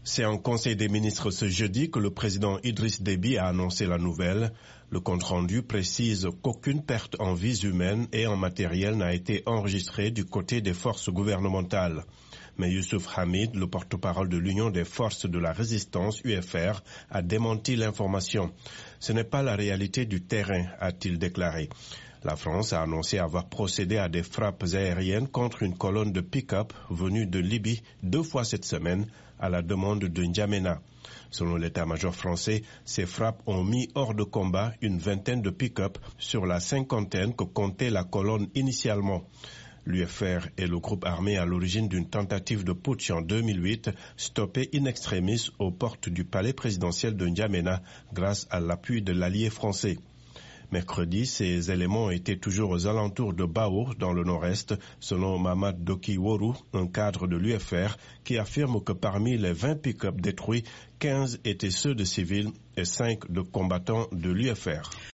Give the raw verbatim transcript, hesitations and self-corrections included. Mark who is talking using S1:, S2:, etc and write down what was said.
S1: C'est en Conseil des ministres ce jeudi que le président Idriss Déby a annoncé la nouvelle. Le compte-rendu précise qu'aucune perte en vies humaines et en matériel n'a été enregistrée du côté des forces gouvernementales. Mais Youssouf Hamid, le porte-parole de l'Union des forces de la résistance U F R, a démenti l'information. Ce n'est pas la réalité du terrain, a-t-il déclaré. La France a annoncé avoir procédé à des frappes aériennes contre une colonne de pick-up venue de Libye deux fois cette semaine à la demande de N'Djamena. Selon l'état-major français, ces frappes ont mis hors de combat une vingtaine de pick-up sur la cinquantaine que comptait la colonne initialement. L'U F R est le groupe armé à l'origine d'une tentative de putsch en deux mille huit, stoppée in extremis aux portes du palais présidentiel de N'Djamena grâce à l'appui de l'allié français. Mercredi, ces éléments étaient toujours aux alentours de Bao, dans le nord-est, selon Mamad Doki Woru, un cadre de l'U F R, qui affirme que parmi les vingt pick-up détruits, quinze étaient ceux de civils et cinq de combattants de l'U F R.